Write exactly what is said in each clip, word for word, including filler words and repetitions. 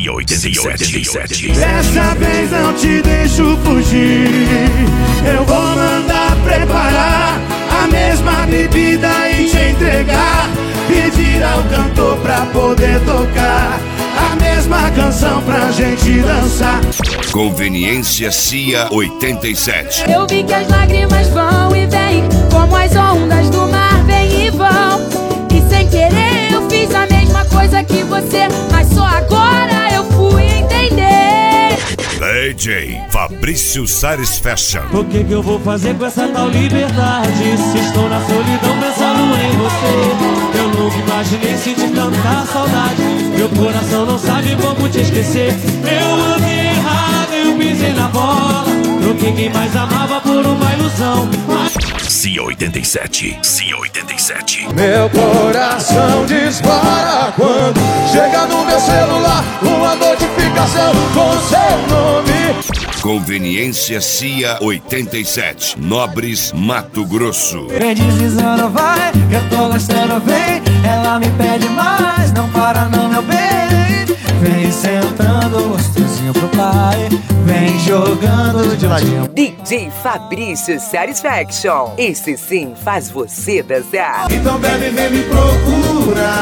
C oitenta e sete. Dessa vez não te deixo fugir. Eu vou mandar preparar a mesma bebida e te entregar. Pedir ao cantor pra poder tocar a mesma canção pra gente dançar. Conveniência C I A oitenta e sete. Eu vi que as lágrimas vão e vêm, como as ondas do mar vêm e vão. E sem querer eu fiz a mesma coisa que você, mas só agora eu fui entender. D J Fabrício Satisfaction. O que que eu vou fazer com essa tal liberdade? Se estou na solidão pensando em você, eu nunca imaginei sentir tanta saudade. Meu coração não sabe como te esquecer. Eu andei errado, eu pisei na bola, troquei quem mais amava por uma ilusão. C oitenta e sete. C oitenta e sete. Meu coração dispara quando chega no meu celular uma notificação com seu nome. Conveniência C I A oitenta e sete. Nobres, Mato Grosso. Vem deslizando, vai, que eu tô gostando, vem. Ela me pede mais, não para não, meu bem. Vem sentando gostosinho pro pai, vem jogando de ladinho. D J Fabrício Satisfaction. Esse sim faz você dançar. Então bebe, vem me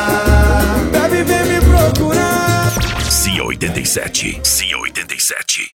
procurar. Bebe, vem me procurar. C oitenta e sete. C oitenta e sete.